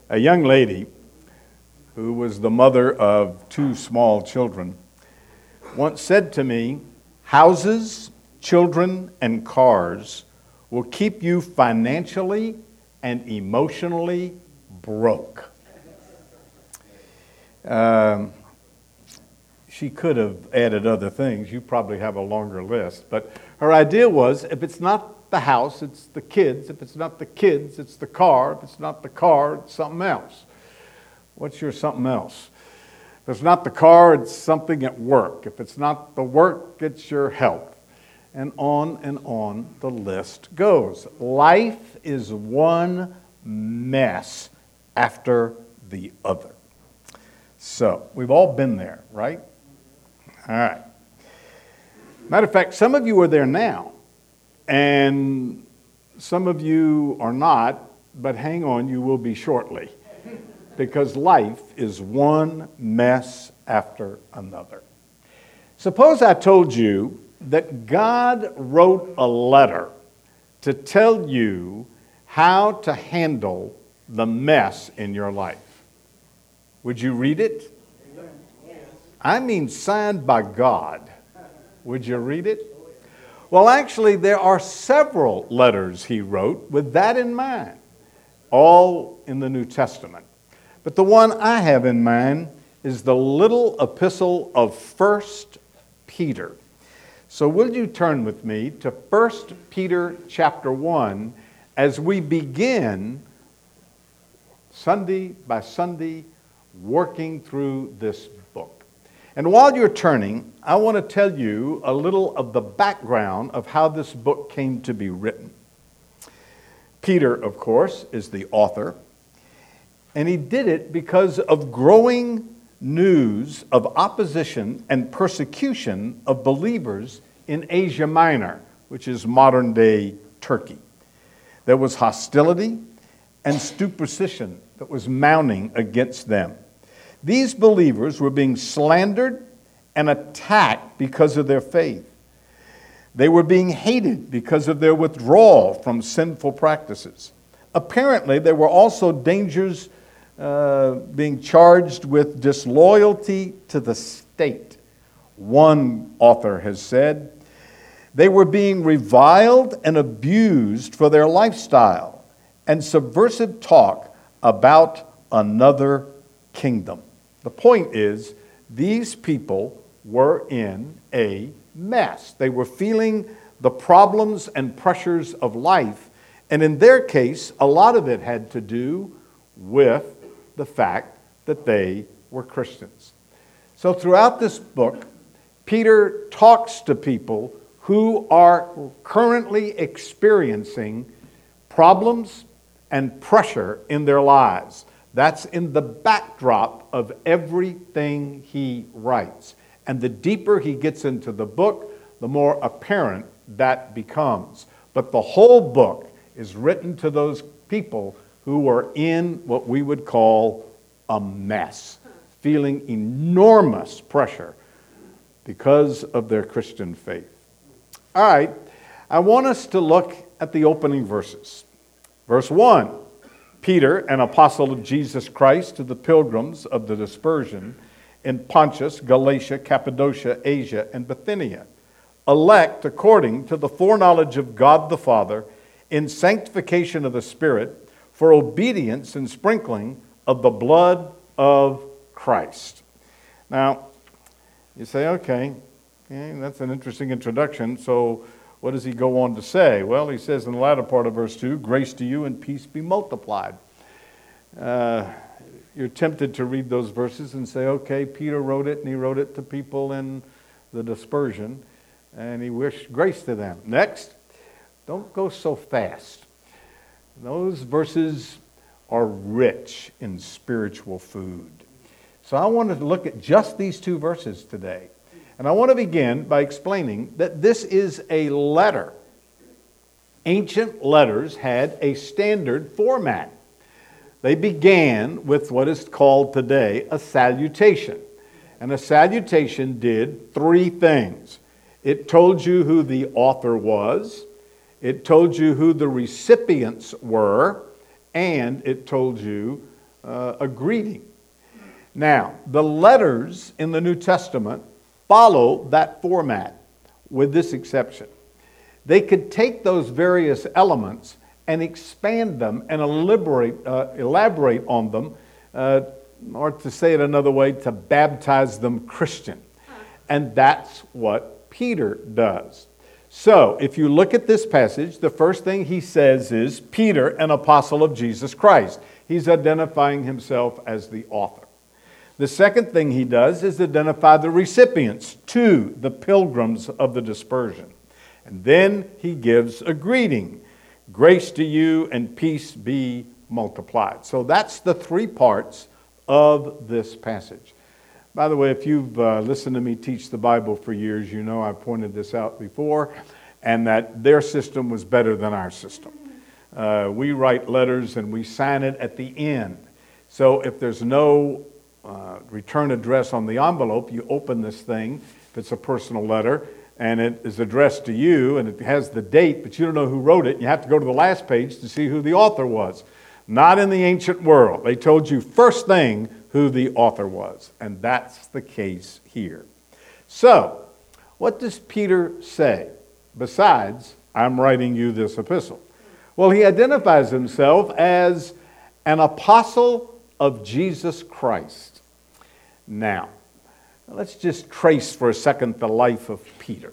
A young lady who was the mother of two small children once said to me, "Houses, children, and cars will keep you financially and emotionally broke." She could have added other things. You probably have a longer list. But her idea was, if it's not the house, it's the kids. If it's not the kids, it's the car. If it's not the car, it's something else. What's your something else? If it's not the car, it's something at work. If it's not the work, it's your health. And on the list goes. Life is one mess after the other. So, we've all been there, right? All right. Matter of fact, some of you are there now, and some of you are not, but hang on, you will be shortly, because life is one mess after another. Suppose I told you that God wrote a letter to tell you how to handle the mess in your life. Would you read it? I mean, signed by God. Would you read it? Well, actually, there are several letters he wrote with that in mind, all in the New Testament. But the one I have in mind is the little epistle of 1 Peter. So will you turn with me to 1 Peter chapter 1 as we begin Sunday by Sunday working through this book. And while you're turning, I want to tell you a little of the background of how this book came to be written. Peter, of course, is the author, and he did it because of growing news of opposition and persecution of believers in Asia Minor, which is modern-day Turkey. There was hostility and superstition that was mounting against them. These believers were being slandered and attacked because of their faith. They were being hated because of their withdrawal from sinful practices. Apparently, there were also dangers being charged with disloyalty to the state. One author has said, they were being reviled and abused for their lifestyle and subversive talk about another kingdom. The point is, these people were in a mess. They were feeling the problems and pressures of life, and in their case, a lot of it had to do with the fact that they were Christians. So throughout this book, Peter talks to people who are currently experiencing problems and pressure in their lives. That's in the backdrop of everything he writes. And the deeper he gets into the book, the more apparent that becomes. But the whole book is written to those people who are in what we would call a mess, feeling enormous pressure because of their Christian faith. All right, I want us to look at the opening verses. Verse 1, Peter, an apostle of Jesus Christ, to the pilgrims of the dispersion in Pontus, Galatia, Cappadocia, Asia, and Bithynia, elect according to the foreknowledge of God the Father, in sanctification of the Spirit, for obedience and sprinkling of the blood of Christ. Now, you say, okay, that's an interesting introduction. So what does he go on to say? Well, he says in the latter part of verse 2, grace to you and peace be multiplied. You're tempted to read those verses and say, okay, Peter wrote it, and he wrote it to people in the dispersion, and he wished grace to them. Next, don't go so fast. Those verses are rich in spiritual food. So I wanted to look at just these two verses today. And I want to begin by explaining that this is a letter. Ancient letters had a standard format. They began with what is called today a salutation. And a salutation did three things. It told you who the author was, it told you who the recipients were, and it told you a greeting. Now, the letters in the New Testament follow that format with this exception. They could take those various elements and expand them and elaborate on them, or to say it another way, to baptize them Christian. And that's what Peter does. So, if you look at this passage, the first thing he says is, Peter, an apostle of Jesus Christ. He's identifying himself as the author. The second thing he does is identify the recipients, the pilgrims of the dispersion. And then he gives a greeting. Grace to you and peace be multiplied. So that's the three parts of this passage. By the way, if you've listened to me teach the Bible for years, you know I've pointed this out before, and that their system was better than our system. We write letters and we sign it at the end. So if there's no return address on the envelope, you open this thing, if it's a personal letter, and it is addressed to you, and it has the date, but you don't know who wrote it. You have to go to the last page to see who the author was. Not in the ancient world. They told you first thing who the author was, and that's the case here. So, what does Peter say besides, I'm writing you this epistle? Well, he identifies himself as an apostle of Jesus Christ. Now, let's just trace for a second the life of Peter.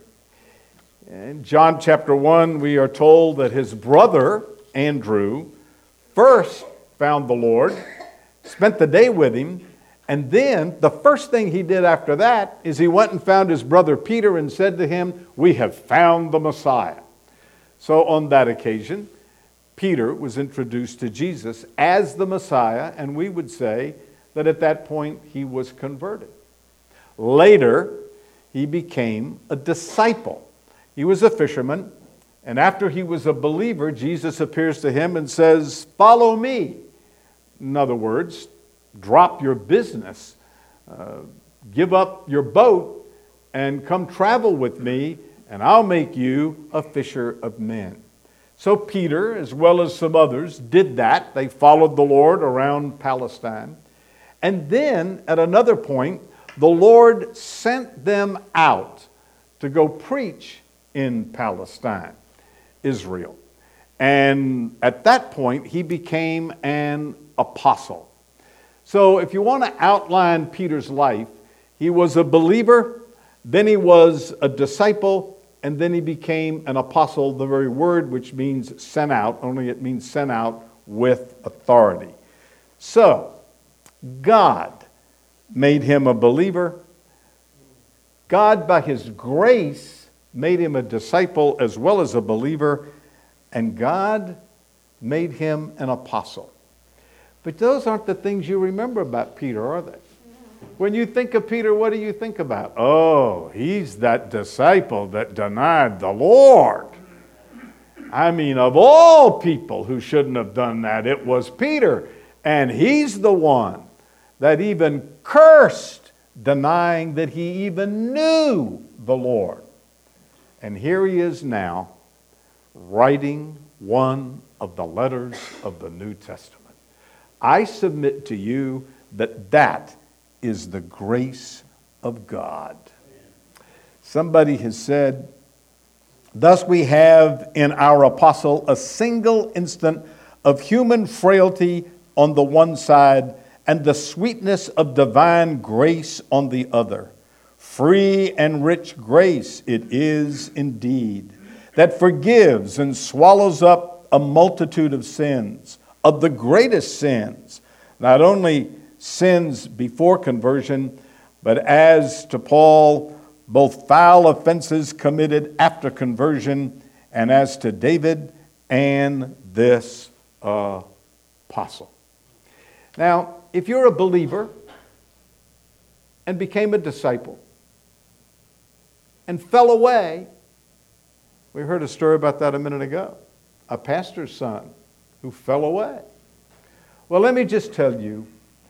In John chapter 1, we are told that his brother, Andrew, first found the Lord, spent the day with him, and then the first thing he did after that is he went and found his brother Peter and said to him, we have found the Messiah. So on that occasion, Peter was introduced to Jesus as the Messiah, and we would say that at that point he was converted. Later, he became a disciple. He was a fisherman, and after he was a believer, Jesus appears to him and says, follow me. In other words, drop your business, give up your boat, and come travel with me, and I'll make you a fisher of men. So Peter, as well as some others, did that. They followed the Lord around Palestine. And then, at another point, the Lord sent them out to go preach in Palestine, Israel. And at that point, he became an apostle. So if you want to outline Peter's life, he was a believer, then he was a disciple, and then he became an apostle, the very word which means sent out, only it means sent out with authority. So, God made him a believer. God, by his grace, made him a disciple as well as a believer, and God made him an apostle. But those aren't the things you remember about Peter, are they? When you think of Peter, what do you think about? Oh, he's that disciple that denied the Lord. I mean, of all people who shouldn't have done that, it was Peter. And he's the one that even cursed, denying that he even knew the Lord. And here he is now, writing one of the letters of the New Testament. I submit to you that that is the grace of God. Somebody has said, thus we have in our apostle a single instant of human frailty on the one side and the sweetness of divine grace on the other. Free and rich grace it is indeed, that forgives and swallows up a multitude of sins, of the greatest sins, not only sins before conversion, but as to Paul, both foul offenses committed after conversion, and as to David and this apostle. Now, if you're a believer and became a disciple and fell away, we heard a story about that a minute ago, a pastor's son who fell away. Well, let me just tell you,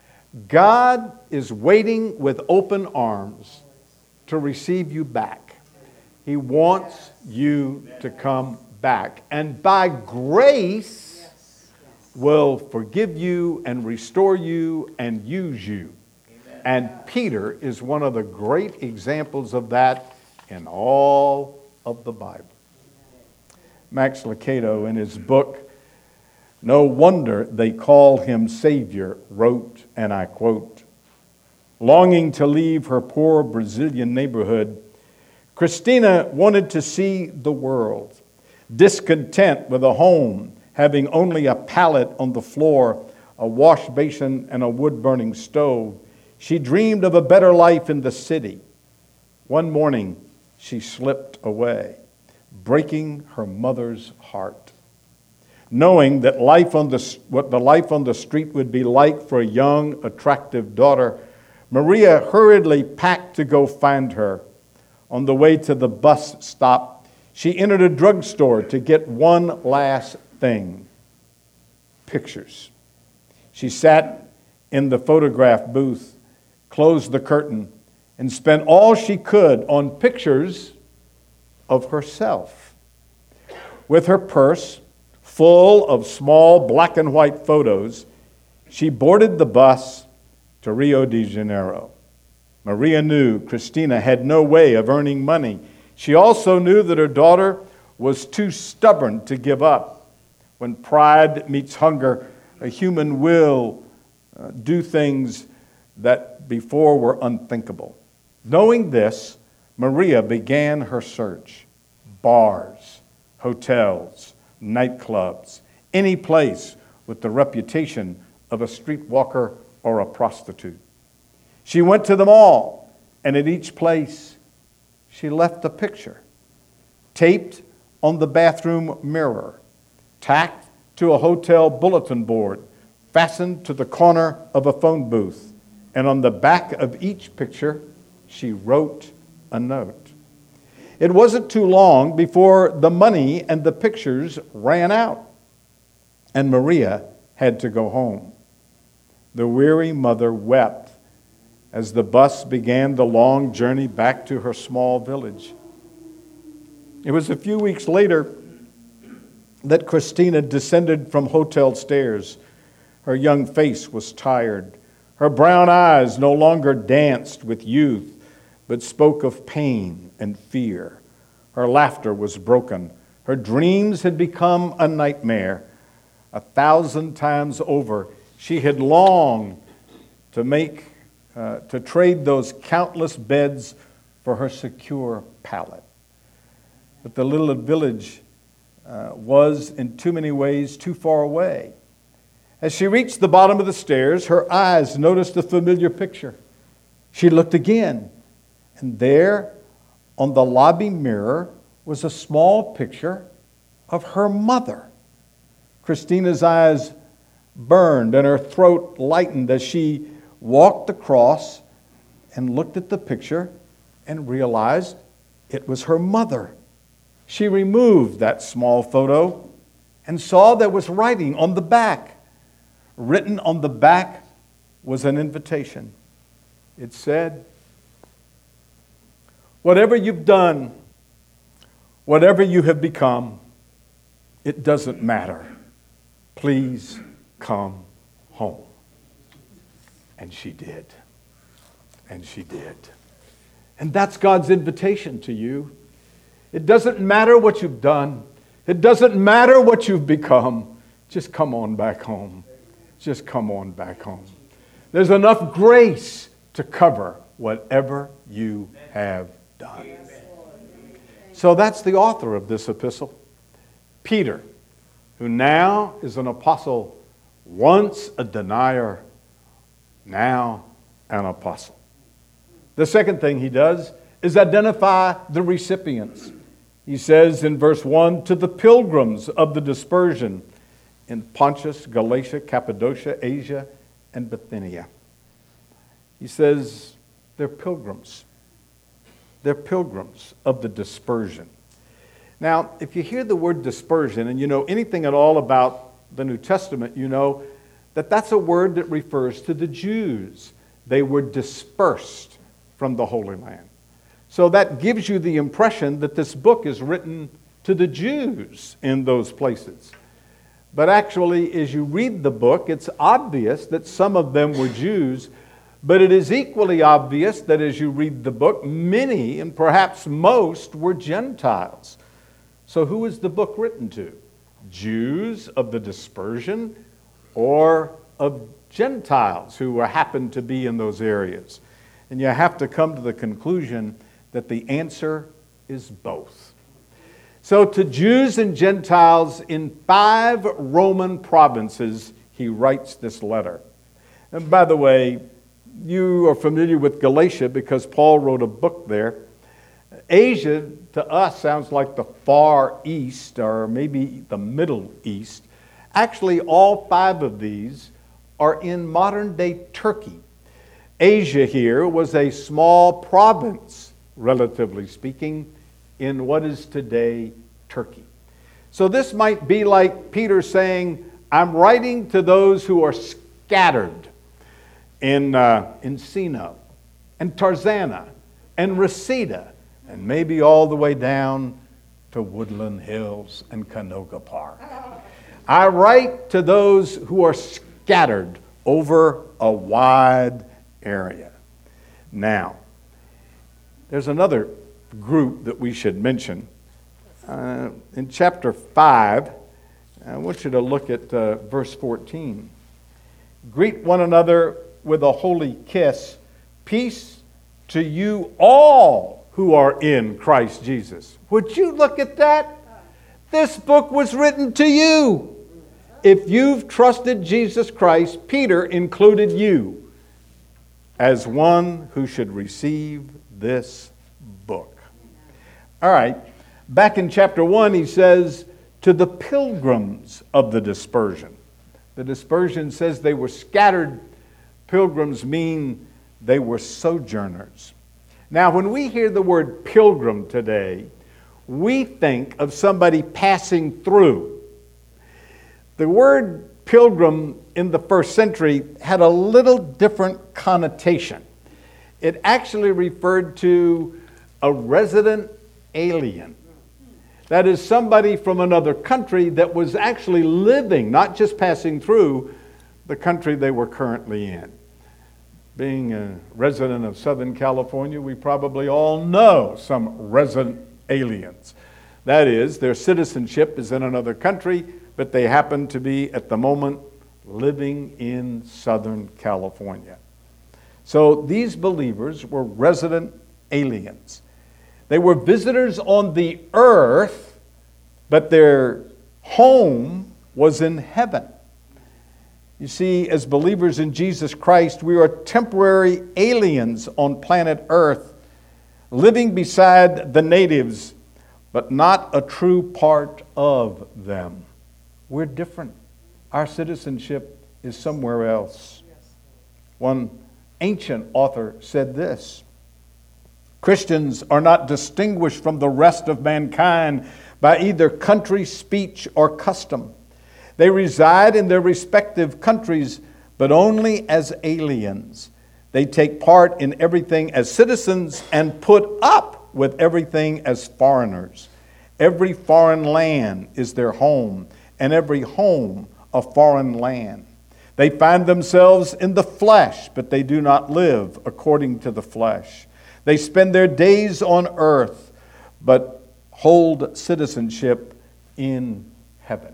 God is waiting with open arms to receive you back. He wants you to come back. And by grace, will forgive you and restore you and use you. Amen. And Peter is one of the great examples of that in all of the Bible. Max Lucado, in his book, No Wonder They Call Him Savior, wrote, and I quote, "Longing to leave her poor Brazilian neighborhood, Christina wanted to see the world. Discontent with a home having only a pallet on the floor, a wash basin, and a wood-burning stove, she dreamed of a better life in the city. One morning, she slipped away, breaking her mother's heart. Knowing that what the life on the street would be like for a young, attractive daughter, Maria hurriedly packed to go find her. On the way to the bus stop, she entered a drugstore to get one last thing: pictures. She sat in the photograph booth, closed the curtain, and spent all she could on pictures of herself. With her purse full of small black and white photos, she boarded the bus to Rio de Janeiro. Maria knew Christina had no way of earning money. She also knew that her daughter was too stubborn to give up. When pride meets hunger, a human will do things that before were unthinkable. Knowing this, Maria began her search. Bars, hotels, nightclubs, any place with the reputation of a streetwalker or a prostitute. She went to them all, and at each place, she left a picture, taped on the bathroom mirror, tacked to a hotel bulletin board, fastened to the corner of a phone booth, and on the back of each picture, she wrote a note. It wasn't too long before the money and the pictures ran out, and Maria had to go home. The weary mother wept as the bus began the long journey back to her small village. It was a few weeks later that Christina descended from hotel stairs. Her young face was tired. Her brown eyes no longer danced with youth, but spoke of pain and fear. Her laughter was broken. Her dreams had become a nightmare. 1,000 times over, she had longed to trade those countless beds for her secure pallet. But the little village was, in too many ways, too far away. As she reached the bottom of the stairs, her eyes noticed a familiar picture. She looked again, and there, on the lobby mirror, was a small picture of her mother. Christina's eyes burned and her throat lightened as she walked across and looked at the picture and realized it was her mother. She removed that small photo and saw there was writing on the back. Written on the back was an invitation. It said, "Whatever you've done, whatever you have become, it doesn't matter. Please come home." And she did. And she did. And that's God's invitation to you. It doesn't matter what you've done. It doesn't matter what you've become. Just come on back home. Just come on back home. There's enough grace to cover whatever you have done. So that's the author of this epistle, Peter, who now is an apostle, once a denier, now an apostle. The second thing he does is identify the recipients. He says in verse 1, "To the pilgrims of the dispersion in Pontus, Galatia, Cappadocia, Asia, and Bithynia." He says they're pilgrims. They're pilgrims of the dispersion. Now, if you hear the word dispersion and you know anything at all about the New Testament, you know that that's a word that refers to the Jews. They were dispersed from the Holy Land. So that gives you the impression that this book is written to the Jews in those places. But actually, as you read the book, it's obvious that some of them were Jews, but it is equally obvious that as you read the book, many and perhaps most were Gentiles. So who is the book written to? Jews of the dispersion or of Gentiles who happened to be in those areas? And you have to come to the conclusion that the answer is both. So to Jews and Gentiles in 5 Roman provinces, he writes this letter. And by the way, you are familiar with Galatia because Paul wrote a book there. Asia, to us, sounds like the Far East or maybe the Middle East. Actually, all 5 of these are in modern-day Turkey. Asia here was a small province, relatively speaking, in what is today Turkey. So this might be like Peter saying, I'm writing to those who are scattered in Sino and Tarzana and Reseda and maybe all the way down to Woodland Hills and Canoga Park. I write to those who are scattered over a wide area. Now, there's another group that we should mention. In chapter 5, I want you to look at verse 14. Greet one another with a holy kiss. Peace to you all who are in Christ Jesus. Would you look at that? This book was written to you. If you've trusted Jesus Christ, Peter included you as one who should receive this book. All right, back in chapter 1, he says, to the pilgrims of the dispersion. The dispersion says they were scattered. Pilgrims mean they were sojourners. Now, when we hear the word pilgrim today, we think of somebody passing through. The word pilgrim in the first century had a little different connotation. It actually referred to a resident alien. That is somebody from another country that was actually living, not just passing through, the country they were currently in. Being a resident of Southern California, we probably all know some resident aliens. That is, their citizenship is in another country, but they happen to be, at the moment, living in Southern California. So these believers were resident aliens. They were visitors on the earth, but their home was in heaven. You see, as believers in Jesus Christ, we are temporary aliens on planet Earth, living beside the natives, but not a true part of them. We're different. Our citizenship is somewhere else. One ancient author said this: Christians are not distinguished from the rest of mankind by either country, speech, or custom. They reside in their respective countries, but only as aliens. They take part in everything as citizens and put up with everything as foreigners. Every foreign land is their home, and every home a foreign land. They find themselves in the flesh, but they do not live according to the flesh. They spend their days on earth, but hold citizenship in heaven.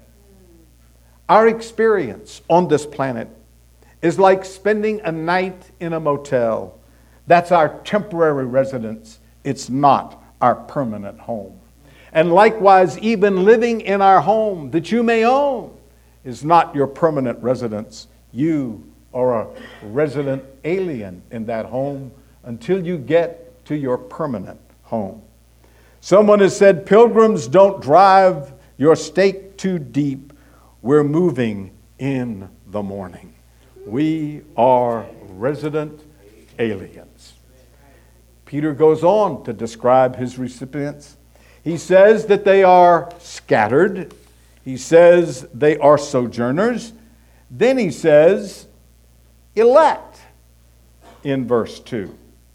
Our experience on this planet is like spending a night in a motel. That's our temporary residence. It's not our permanent home. And likewise, even living in our home that you may own is not your permanent residence. You are a resident alien in that home until you get to your permanent home. Someone has said, pilgrims don't drive your stake too deep. We're moving in the morning. We are resident aliens. Peter goes on to describe his recipients. He says that they are scattered. He says they are sojourners. Then he says elect in verse 2.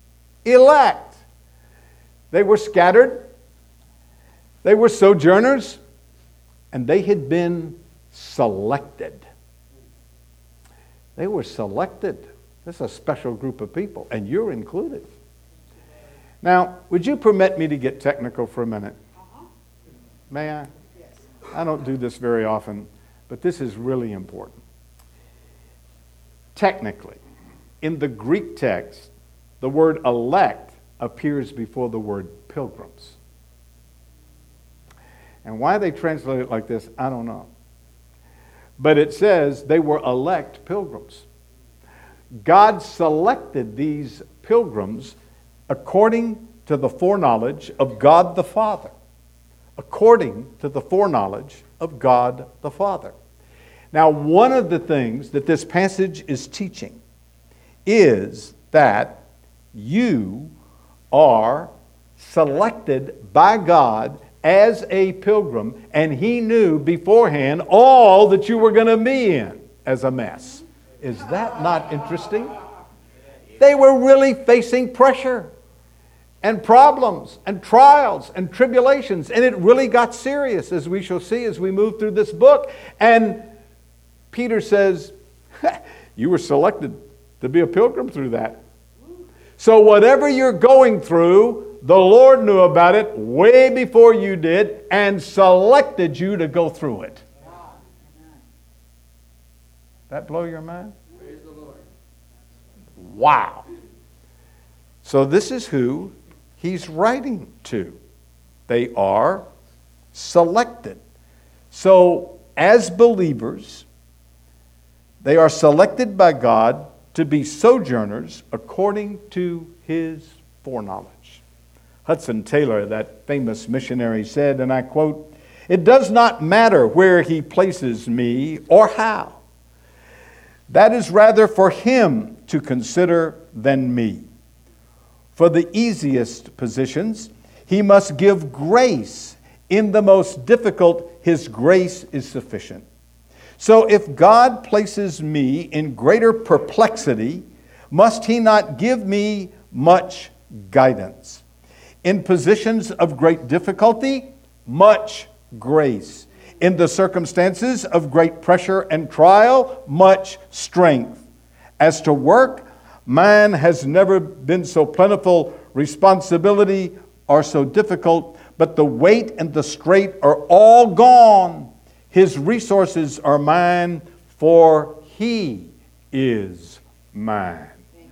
Elect. They were scattered. They were sojourners. And they had been selected. They were selected. This is a special group of people, and you're included. Now, would you permit me to get technical for a minute? May I? Yes. I don't do this very often, but this is really important. Technically, in the Greek text, the word elect appears before the word pilgrims. And why they translate it like this, I don't know. But it says they were elect pilgrims. God selected these pilgrims according to the foreknowledge of God the Father. According to the foreknowledge of God the Father. Now, one of the things that this passage is teaching is that you are selected by God as a pilgrim, and He knew beforehand all that you were going to be in as a mess. Is that not interesting? They were really facing pressure and problems and trials and tribulations, and it really got serious, as we shall see as we move through this book. And Peter says, you were selected to be a pilgrim through that. So whatever you're going through, the Lord knew about it way before you did and selected you to go through it. That blow your mind? Praise the Lord. Wow. So this is who he's writing to. They are selected. So as believers, they are selected by God to be sojourners according to His foreknowledge. Hudson Taylor, that famous missionary, said, and I quote, "It does not matter where He places me or how. That is rather for Him to consider than me. For the easiest positions, He must give grace. In the most difficult, His grace is sufficient. So if God places me in greater perplexity, must He not give me much guidance? In positions of great difficulty, much grace. In the circumstances of great pressure and trial, much strength. As to work, mine has never been so plentiful, responsibility or so difficult, but the weight and the strait are all gone. His resources are mine, for He is mine."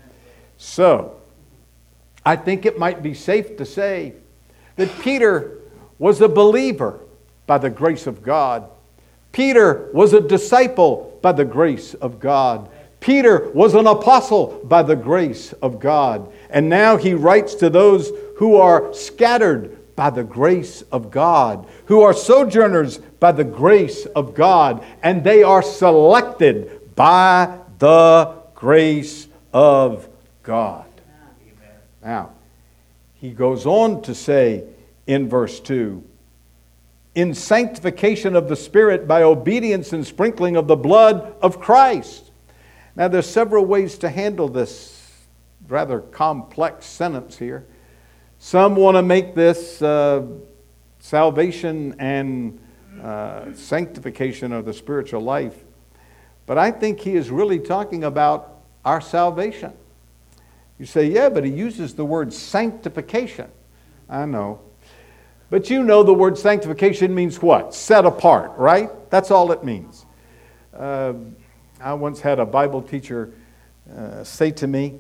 So, I think it might be safe to say that Peter was a believer by the grace of God. Peter was a disciple by the grace of God. Peter was an apostle by the grace of God. And now he writes to those who are scattered by the grace of God, who are sojourners by the grace of God, and they are selected by the grace of God. Amen. Now, he goes on to say in verse 2, "In sanctification of the Spirit by obedience and sprinkling of the blood of Christ." Now, there's several ways to handle this rather complex sentence here. Some want to make this salvation and sanctification of the spiritual life. But I think he is really talking about our salvation. You say, yeah, but he uses the word sanctification. I know. But you know the word sanctification means what? Set apart, right? That's all it means. I once had a Bible teacher say to me,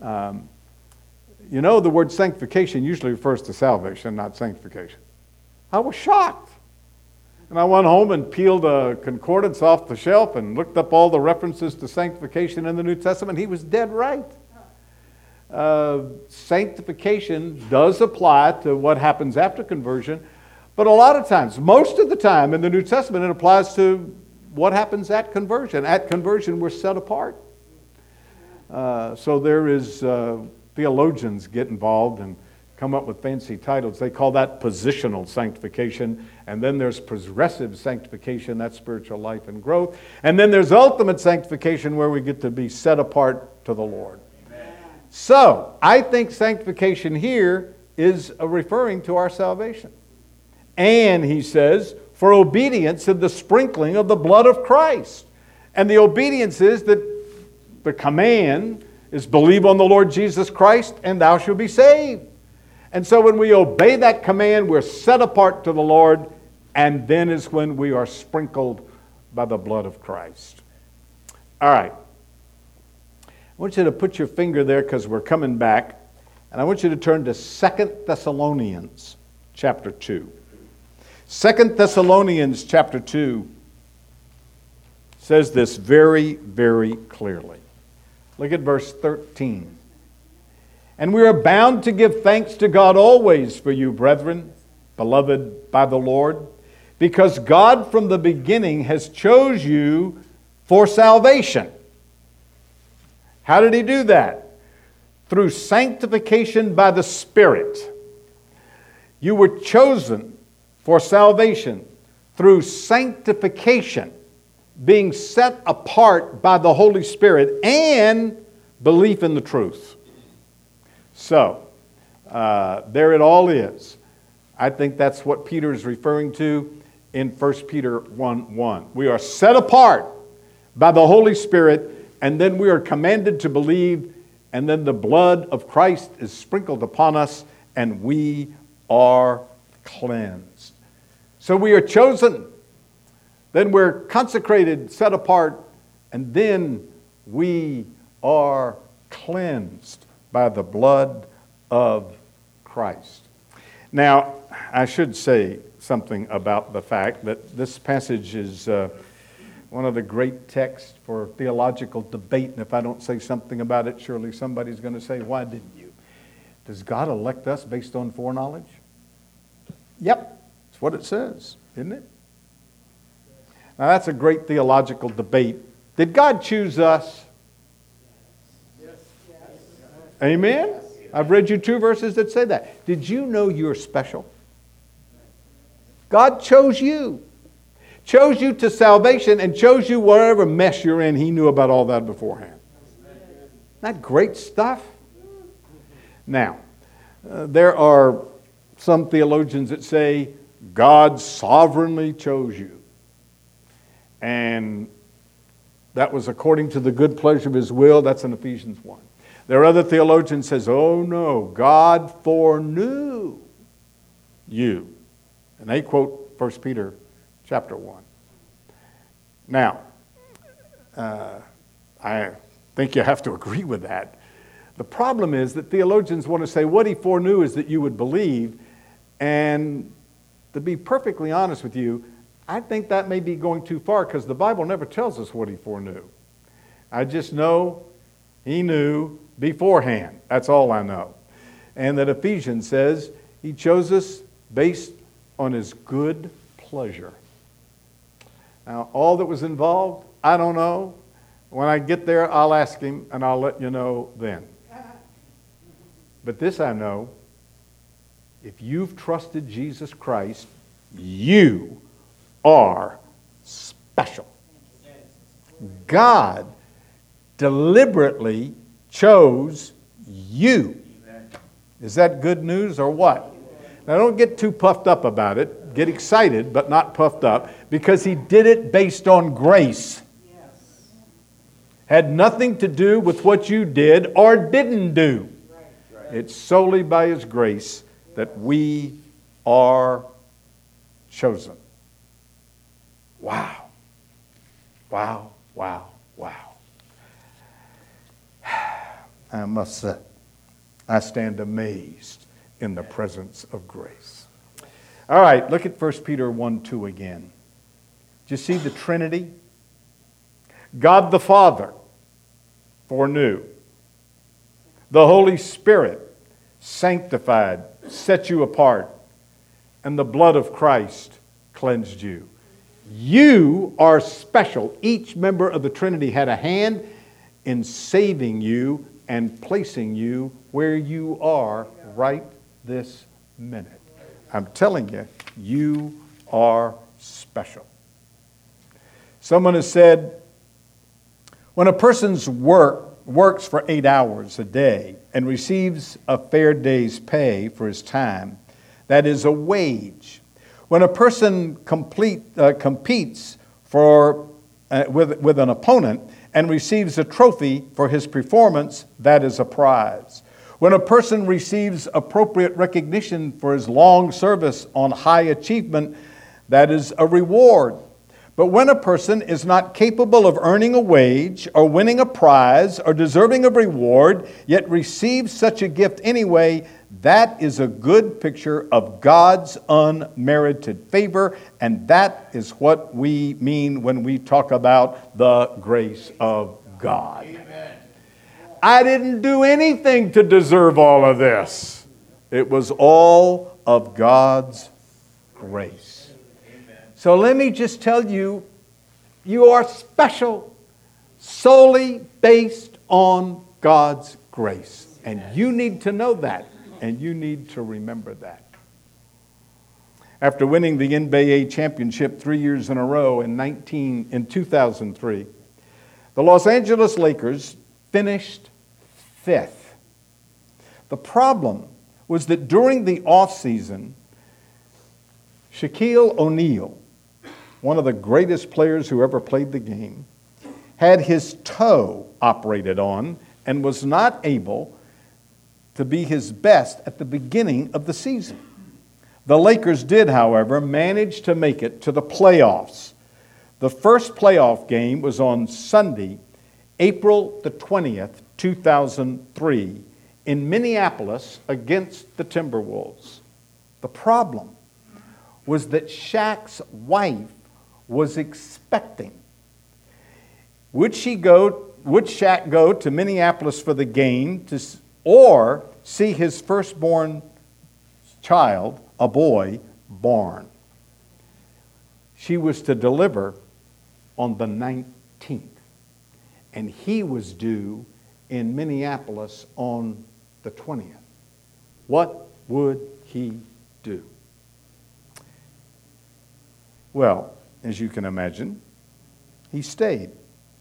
you know, the word sanctification usually refers to salvation, not sanctification. I was shocked. And I went home and peeled a concordance off the shelf and looked up all the references to sanctification in the New Testament. He was dead right. Sanctification does apply to what happens after conversion, but a lot of times, most of the time in the New Testament, it applies to what happens at conversion. At conversion, we're set apart. So there is... theologians get involved and come up with fancy titles. They call that positional sanctification. And then there's progressive sanctification, that's spiritual life and growth. And then there's ultimate sanctification where we get to be set apart to the Lord. Amen. So, I think sanctification here is referring to our salvation. And he says, for obedience in the sprinkling of the blood of Christ. And the obedience is that the command is believe on the Lord Jesus Christ and thou shalt be saved. And so when we obey that command, we're set apart to the Lord, and then is when we are sprinkled by the blood of Christ. All right. I want you to put your finger there because we're coming back. And I want you to turn to 2 Thessalonians chapter 2. 2 Thessalonians chapter 2 says this very, very clearly. Look at verse 13. And we are bound to give thanks to God always for you, brethren, beloved by the Lord, because God from the beginning has chose you for salvation. How did He do that? Through sanctification by the Spirit. You were chosen for salvation through sanctification, being set apart by the Holy Spirit, and belief in the truth. So, there it all is. I think that's what Peter is referring to in 1 Peter 1:1. We are set apart by the Holy Spirit, and then we are commanded to believe, and then the blood of Christ is sprinkled upon us, and we are cleansed. So we are chosen, then we're consecrated, set apart, and then we are cleansed by the blood of Christ. Now, I should say something about the fact that this passage is one of the great texts for theological debate, and if I don't say something about it, surely somebody's going to say, why didn't you? Does God elect us based on foreknowledge? Yep, that's what it says, isn't it? Now, that's a great theological debate. Did God choose us? Yes. Amen? I've read you 2 verses that say that. Did you know you're special? God chose you. Chose you to salvation and chose you whatever mess you're in. He knew about all that beforehand. Isn't that great stuff? Now, there are some theologians that say God sovereignly chose you. And that was according to the good pleasure of His will. That's in Ephesians 1. There are other theologians that says, oh no, God foreknew you. And they quote 1 Peter chapter 1. Now, I think you have to agree with that. The problem is that theologians want to say what He foreknew is that you would believe. And to be perfectly honest with you, I think that may be going too far because the Bible never tells us what He foreknew. I just know He knew beforehand. That's all I know. And that Ephesians says He chose us based on His good pleasure. Now, all that was involved, I don't know. When I get there, I'll ask Him and I'll let you know then. But this I know, if you've trusted Jesus Christ, you are special. God deliberately chose you. Is that good news or what? Now don't get too puffed up about it. Get excited, but not puffed up, because He did it based on grace. Had nothing to do with what you did or didn't do. It's solely by His grace that we are chosen. Wow. Wow, wow, wow. I must say, I stand amazed in the presence of grace. All right, look at 1 Peter 1:2 again. Do you see the Trinity? God the Father foreknew. The Holy Spirit sanctified, set you apart, and the blood of Christ cleansed you. You are special. Each member of the Trinity had a hand in saving you and placing you where you are right this minute. I'm telling you, you are special. Someone has said, when a person's works for 8 hours a day and receives a fair day's pay for his time, that is a wage. When a person competes with an opponent and receives a trophy for his performance, that is a prize. When a person receives appropriate recognition for his long service on high achievement, that is a reward. But when a person is not capable of earning a wage or winning a prize or deserving of reward, yet receives such a gift anyway, that is a good picture of God's unmerited favor, and that is what we mean when we talk about the grace of God. Amen. I didn't do anything to deserve all of this. It was all of God's grace. So let me just tell you, you are special solely based on God's grace. And you need to know that, and you need to remember that. After winning the NBA championship 3 years in a row in 2003, the Los Angeles Lakers finished 5th. The problem was that during the offseason, Shaquille O'Neal, one of the greatest players who ever played the game, had his toe operated on and was not able to be his best at the beginning of the season. The Lakers did, however, manage to make it to the playoffs. The first playoff game was on Sunday, April the 20th, 2003, in Minneapolis against the Timberwolves. The problem was that Shaq's wife was expecting. Would Shaq go to Minneapolis for the game or see his firstborn child, a boy, born? She was to deliver on the 19th, and he was due in Minneapolis on the 20th. What would he do? Well, as you can imagine, he stayed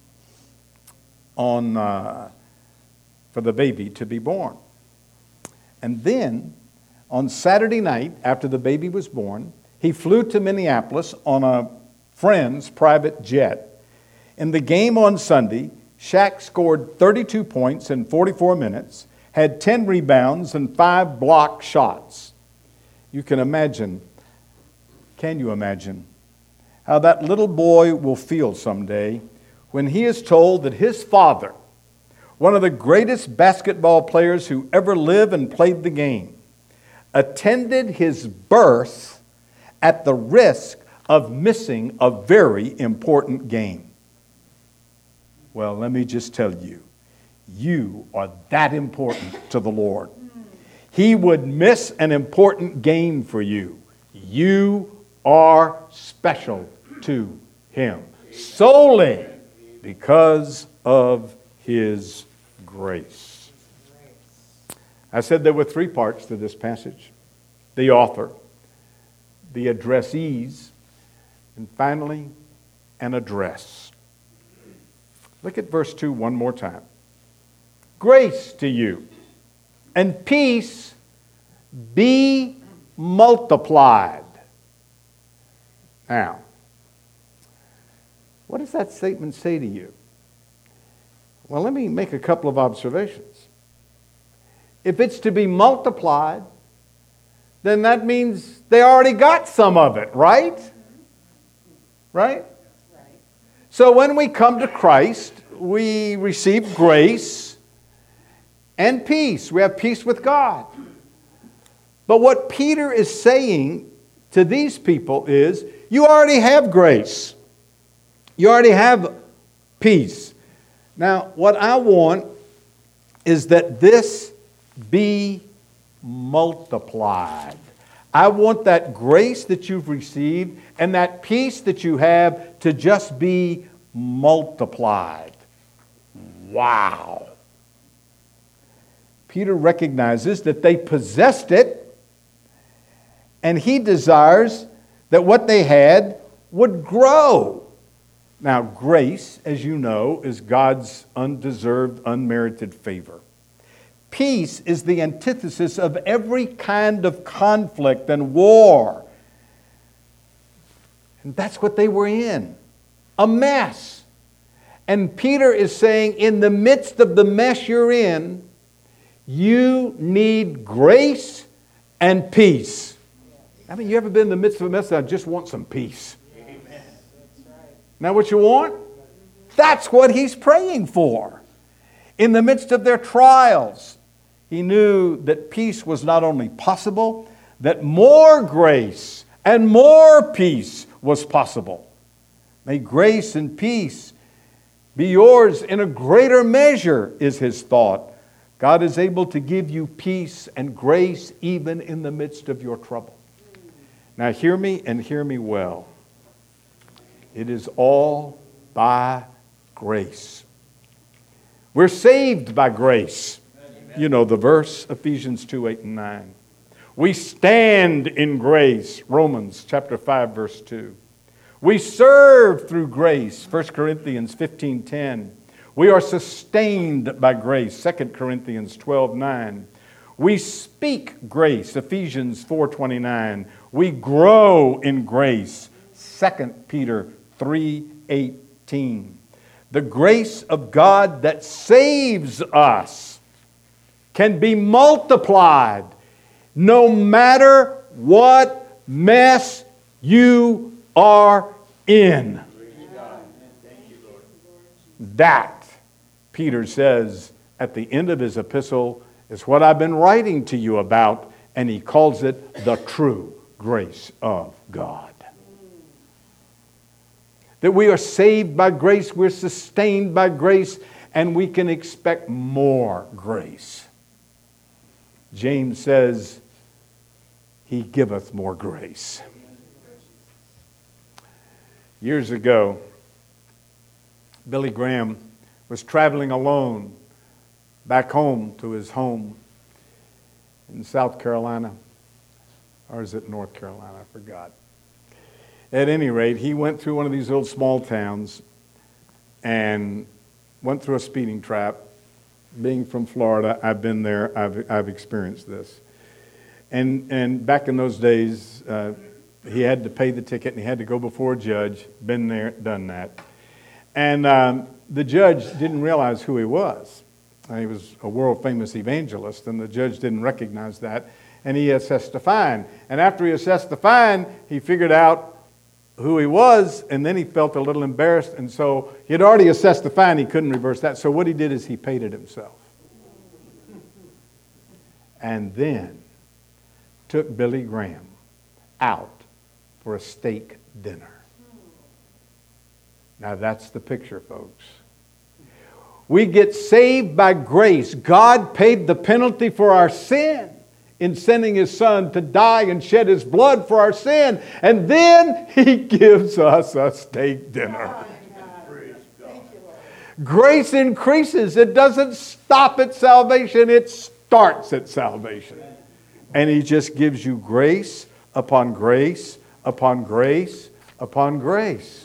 for the baby to be born. And then, on Saturday night, after the baby was born, he flew to Minneapolis on a friend's private jet. In the game on Sunday, Shaq scored 32 points in 44 minutes, had 10 rebounds and 5 block shots. You can imagine, can you imagine, how that little boy will feel someday when he is told that his father, one of the greatest basketball players who ever lived and played the game, attended his birth at the risk of missing a very important game. Well, let me just tell you, you are that important to the Lord. He would miss an important game for you. You are special to Him solely because of His grace. I said there were 3 parts to this passage: the author, the addressees, and finally, an address. Look at verse 2 one more time. Grace to you and peace be multiplied. Now, what does that statement say to you? Well, let me make a couple of observations. If it's to be multiplied, then that means they already got some of it, right? Right? So when we come to Christ, we receive grace and peace. We have peace with God. But what Peter is saying to these people is, you already have grace. You already have peace. Now, what I want is that this be multiplied. I want that grace that you've received and that peace that you have to just be multiplied. Wow. Peter recognizes that they possessed it, and he desires that what they had would grow. Now, grace, as you know, is God's undeserved, unmerited favor. Peace is the antithesis of every kind of conflict and war. And that's what they were in, a mess. And Peter is saying, in the midst of the mess you're in, you need grace and peace. I mean, you ever been in the midst of a mess? I just want some peace. Amen. Now what you want? That's what he's praying for. In the midst of their trials, he knew that peace was not only possible, that more grace and more peace was possible. May grace and peace be yours in a greater measure, is his thought. God is able to give you peace and grace even in the midst of your trouble. Now hear me and hear me well. It is all by grace. We're saved by grace. Amen. You know the verse, Ephesians 2, 8 and 9. We stand in grace, Romans chapter 5, verse 2. We serve through grace, 1 Corinthians 15:10. We are sustained by grace, 2 Corinthians 12:9. We speak grace, Ephesians 4:29. We grow in grace, 2 Peter 3:18. The grace of God that saves us can be multiplied no matter what mess you are in. That, Peter says at the end of his epistle, is what I've been writing to you about, and he calls it the true grace of God. That we are saved by grace, we're sustained by grace, and we can expect more grace. James says, He giveth more grace. Years ago, Billy Graham was traveling alone back home to his home in South Carolina. Or is it North Carolina? I forgot. At any rate, he went through one of these little small towns and went through a speeding trap. Being from Florida, I've been there. I've experienced this. And back in those days, he had to pay the ticket and he had to go before a judge. Been there, done that. And the judge didn't realize who he was. He was a world-famous evangelist, and the judge didn't recognize that. And he assessed a fine. And after he assessed the fine, he figured out who he was, and then he felt a little embarrassed. And so he had already assessed the fine. He couldn't reverse that. So what he did is he paid it himself. And then took Billy Graham out for a steak dinner. Now that's the picture, folks. We get saved by grace. God paid the penalty for our sin in sending His Son to die and shed His blood for our sin. And then He gives us a steak dinner. Grace increases. It doesn't stop at salvation. It starts at salvation. And He just gives you grace upon grace upon grace upon grace.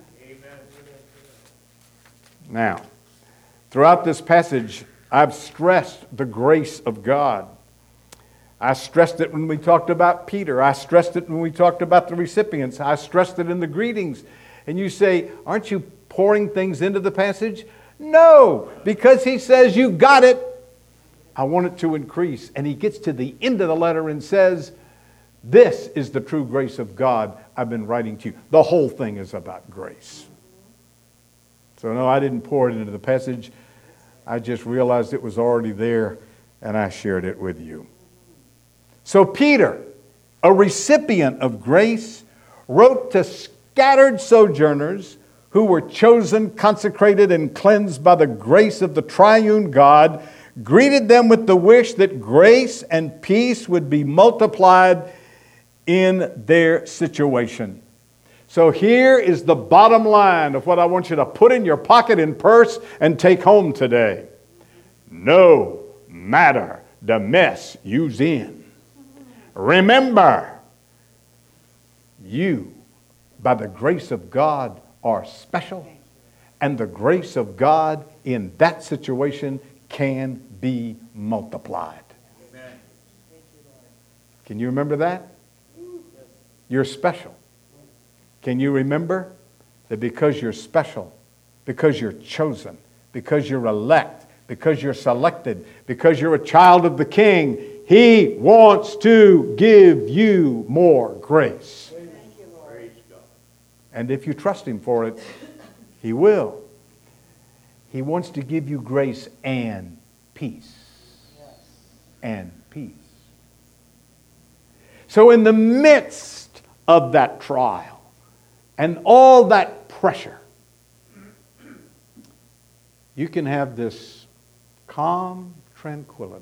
Now, throughout this passage, I've stressed the grace of God. I stressed it when we talked about Peter. I stressed it when we talked about the recipients. I stressed it in the greetings. And you say, aren't you pouring things into the passage? No, because he says, you got it. I want it to increase. And he gets to the end of the letter and says, this is the true grace of God I've been writing to you. The whole thing is about grace. So no, I didn't pour it into the passage. I just realized it was already there, and I shared it with you. So Peter, a recipient of grace, wrote to scattered sojourners who were chosen, consecrated, and cleansed by the grace of the triune God, greeted them with the wish that grace and peace would be multiplied in their situation. So here is the bottom line of what I want you to put in your pocket and purse and take home today. No matter the mess you's in, remember, you, by the grace of God, are special, and the grace of God in that situation can be multiplied. Amen. Can you remember that? You're special. Can you remember that because you're special, because you're chosen, because you're elect, because you're selected, because you're a child of the King, He wants to give you more grace. Thank you, Lord. And if you trust Him for it, He will. He wants to give you grace and peace. Yes. And peace. So in the midst of that trial and all that pressure, you can have this calm tranquility.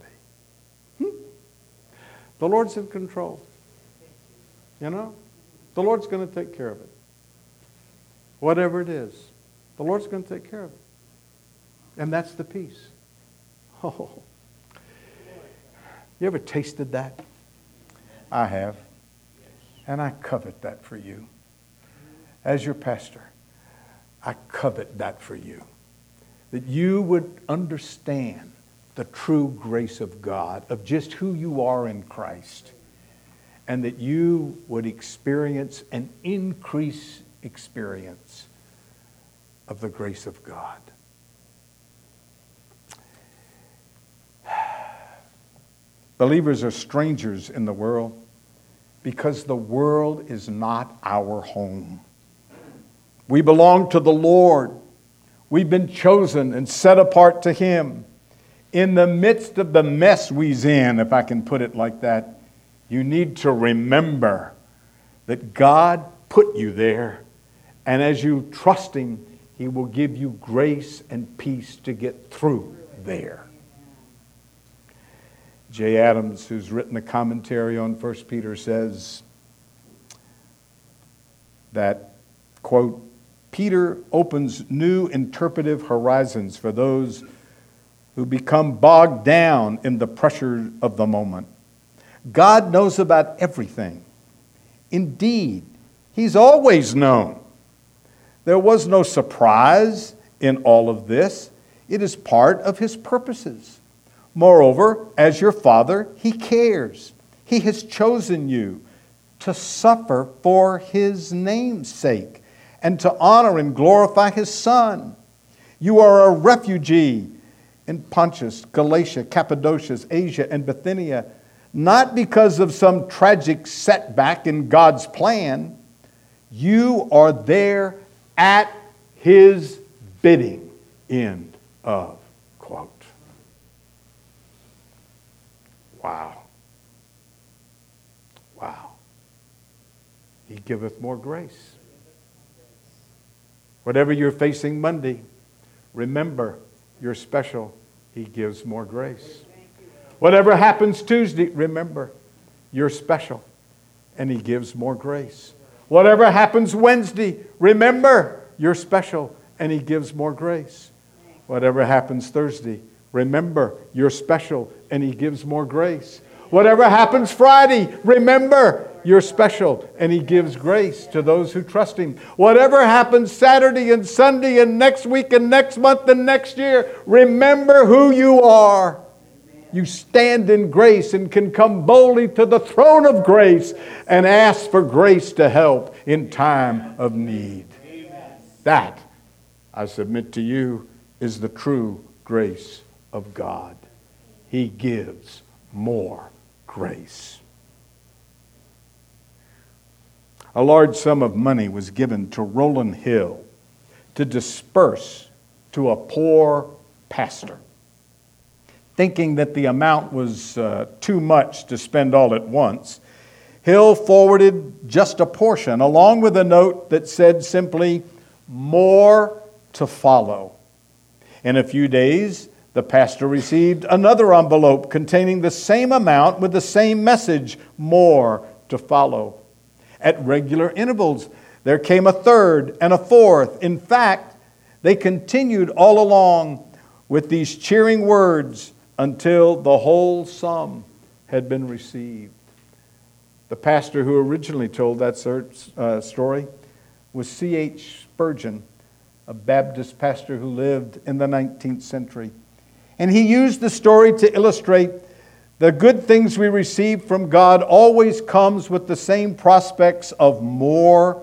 The Lord's in control. You know? The Lord's going to take care of it. Whatever it is, the Lord's going to take care of it. And that's the peace. Oh. You ever tasted that? I have. And I covet that for you. As your pastor, I covet that for you. That you would understand the true grace of God, of just who you are in Christ. And that you would experience an increased experience of the grace of God. Believers are strangers in the world because the world is not our home. We belong to the Lord. We've been chosen and set apart to Him. In the midst of the mess we's in, if I can put it like that, you need to remember that God put you there. And as you trust Him, He will give you grace and peace to get through there. Jay Adams, who's written a commentary on 1 Peter, says that, quote, Peter opens new interpretive horizons for those who become bogged down in the pressure of the moment. God knows about everything. Indeed, He's always known. There was no surprise in all of this. It is part of His purposes. Moreover, as your Father, He cares. He has chosen you to suffer for His name's sake and to honor and glorify His Son. You are a refugee in Pontus, Galatia, Cappadocia, Asia, and Bithynia, not because of some tragic setback in God's plan. You are there at His bidding. End of quote. Wow. Wow. He giveth more grace. Whatever you're facing Monday, remember you're special. He gives more grace. Whatever happens Tuesday, remember you're special and He gives more grace. Whatever happens Wednesday, remember you're special and He gives more grace. Whatever happens Thursday, remember you're special and He gives more grace. Whatever happens Friday, remember you're special and He gives grace to those who trust Him. Whatever happens Saturday and Sunday and next week and next month and next year, remember who you are. You stand in grace and can come boldly to the throne of grace and ask for grace to help in time of need. That, I submit to you, is the true grace of God. He gives more grace. A large sum of money was given to Roland Hill to disperse to a poor pastor. Thinking that the amount was too much to spend all at once, Hill forwarded just a portion, along with a note that said simply, "More to follow." In a few days, the pastor received another envelope containing the same amount with the same message, "More to follow." At regular intervals, there came a third and a fourth. In fact, they continued all along with these cheering words until the whole sum had been received. The pastor who originally told that story was C.H. Spurgeon, a Baptist pastor who lived in the 19th century. And he used the story to illustrate the good things we receive from God always comes with the same prospects of more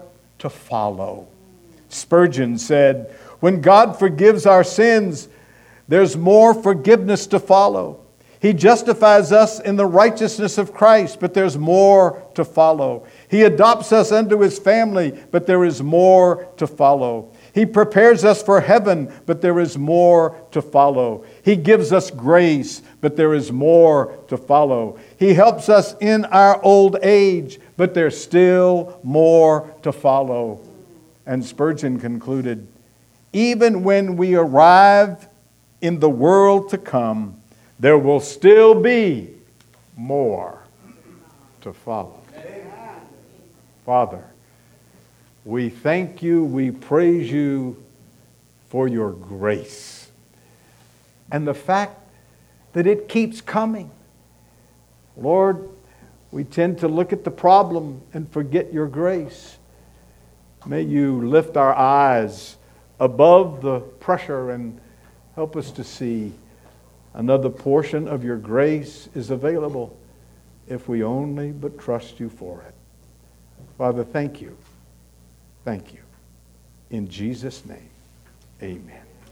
to follow. Spurgeon said, when God forgives our sins, there's more forgiveness to follow. He justifies us in the righteousness of Christ, but there's more to follow. He adopts us into His family, but there is more to follow. He prepares us for heaven, but there is more to follow. He gives us grace, but there is more to follow. He helps us in our old age, but there's still more to follow. And Spurgeon concluded, even when we arrive in the world to come, there will still be more to follow. Father, we thank you, we praise you for your grace and the fact that it keeps coming. Lord, we tend to look at the problem and forget your grace. May you lift our eyes above the pressure and help us to see another portion of your grace is available if we only but trust you for it. Father, thank you. Thank you. In Jesus' name, amen.